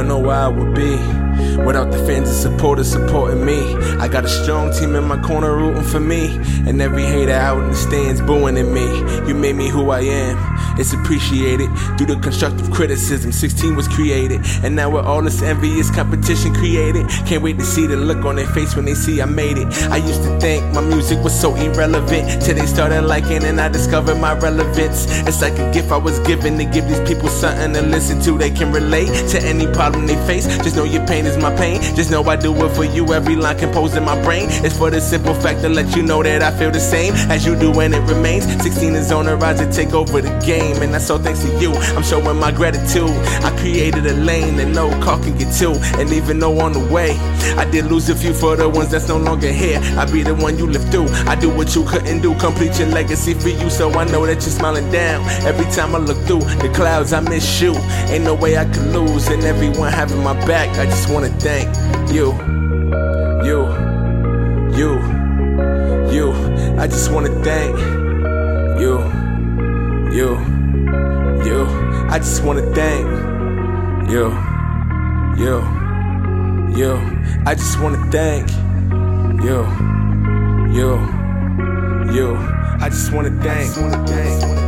know where I would be without the fans and supporters supporting me. I got a strong team in my corner rooting for me, and every hater out in the stands booing at me. You made me who I am, it's appreciated. Through the constructive criticism, 16 was created, and now with all this envious competition created, can't wait to see the look on their face when they see I made it. I used to think my music was so irrelevant, till they started liking and I discovered my relevance. It's like a gift I was given to give these people something to listen to. They can relate to any problem they face. Just know your pain is my pain. Just know I do it for you. Every line composed in my brain is for the simple fact to let you know that I feel the same as you do, and it remains. 16 is on the rise to take over the game, and that's all thanks to you. I'm showing my gratitude. I created a lane that no car can get to, and even though on the way I did lose a few for the ones that's no longer here, I be the one you live through. I do what you couldn't do, complete your legacy for you, so I know that you're smiling down every time I look through the clouds. I miss you, ain't no way I could lose, and everyone having my back. I just wanna thank you. I just wanna thank you. I just wanna thank you. I just wanna thank you. I just wanna thank